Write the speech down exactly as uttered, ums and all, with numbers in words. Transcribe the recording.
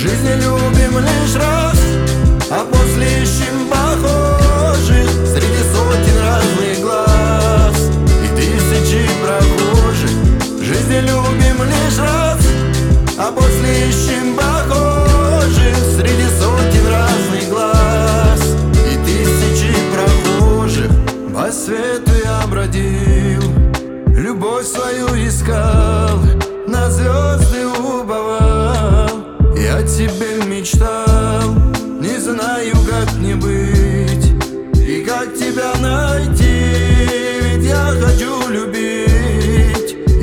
жизни любим лишь раз, а после ищем похожих среди сотен разных глаз и тысячи прохожих. В жизни любим лишь раз, а после ищем похожих среди сотен разных глаз и тысячи прохожих. По свету я бродил, любовь свою искал, на звезды уповал. Я тебе